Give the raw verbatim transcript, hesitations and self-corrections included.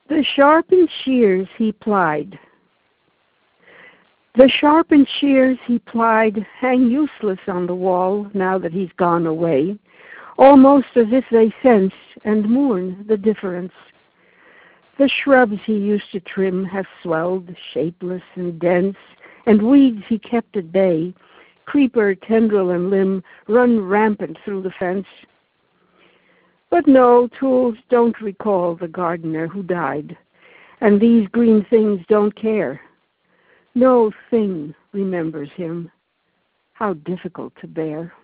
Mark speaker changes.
Speaker 1: The sharpened shears he plied. The sharpened shears he plied hang useless on the wall now that he's gone away, almost as if they sense and mourn the difference. The shrubs he used to trim have swelled, shapeless and dense, and weeds he kept at bay, creeper, tendril, and limb, run rampant through the fence. But no, tools don't recall the gardener who died, and these green things don't care. No thing remembers him. How difficult to bear.